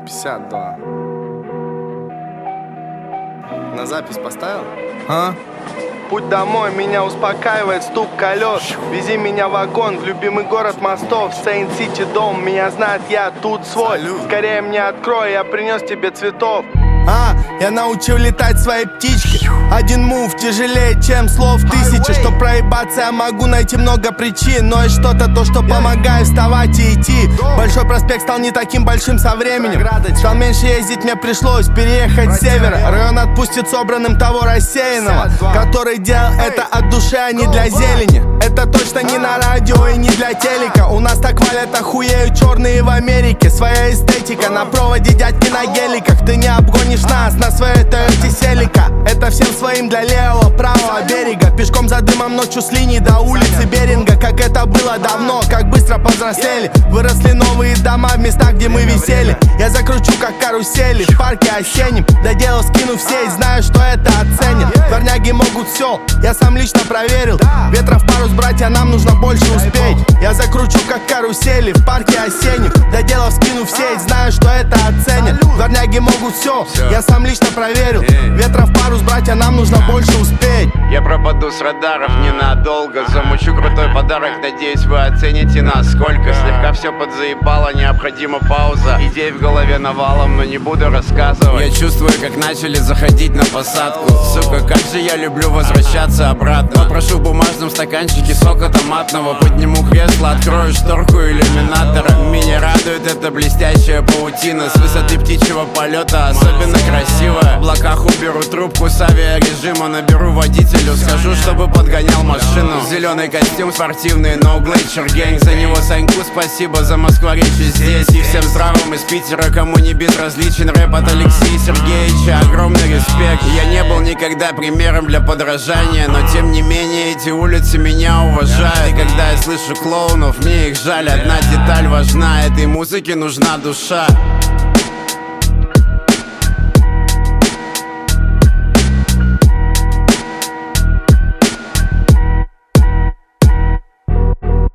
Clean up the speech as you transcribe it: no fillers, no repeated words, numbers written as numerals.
52. На запись поставил? Путь домой меня успокаивает стук колес. Вези меня в вагон в любимый город мостов. Сейнт-Сити дом, меня знает, я тут свой. Скорее мне открой, я принес тебе цветов. Я научил летать своей птички. Один мув тяжелее, чем слов тысячи. Чтоб проебаться, я могу найти много причин. Но есть что-то, то, что помогает вставать и идти. Большой проспект стал не таким большим со временем. Стал меньше ездить, мне пришлось переехать с севера. Район отпустит собранным того рассеянного, который делал это от души, а не для зелени. Это точно не на радио и не для телека. У нас так валят, охуеют черные в Америке. Своя эстетика на проводе дядьки на геликах. Ты не обгонишь нас на своей Тойоте Селика. Это всем своим для левого, правого берега. Пешком за дымом ночью с линии до улицы Беринга. Как это было давно, как быстро повзрослели. Выросли новые дома в местах, где мы висели. Я закручу как карусели в парке осеннем. До дела скину в сеть, знаю, что это оценят. Дворняги могут все, я сам лично проверил. Ветров парус, братья, нам нужно больше успеть. Я закручу как карусели в парке осеннем. До дела скину в сеть, знаю, что это оценят. Дворняги могут все, я сам лично проверил. Ветров парус, братья, нам нужно больше успеть. Я пропаду с радаров ненадолго. Замучу крутой подарок, надеюсь, вы оцените насколько. Слегка все подзаебало, необходима пауза. Идей в голове навалом, но не буду рассказывать. Я чувствую, как начали заходить на посадку. Сука, как же я люблю возвращаться обратно. Попрошу в бумажном стаканчике сока томатного. Подниму кресло, открою шторку иллюминатора. Меня радует эта блестящая паутина. С высоты птичьего полета особенно красиво. В облаках уберу трубку с авиарежима. Наберу водителю, скажу, чтобы подгонял машину. Зеленый костюм спортивный, no Glacier Gang. За него Саньку спасибо, за москворечье здесь. И всем здравым из Питера, кому не безразличен рэп от Алексея Сергеевича. Огромный респект. Я не был никогда примером для подражания, но тем не менее эти улицы меня уважают. И когда я слышу клоунов, мне их жаль. Одна деталь важна, этой музыке нужна душа.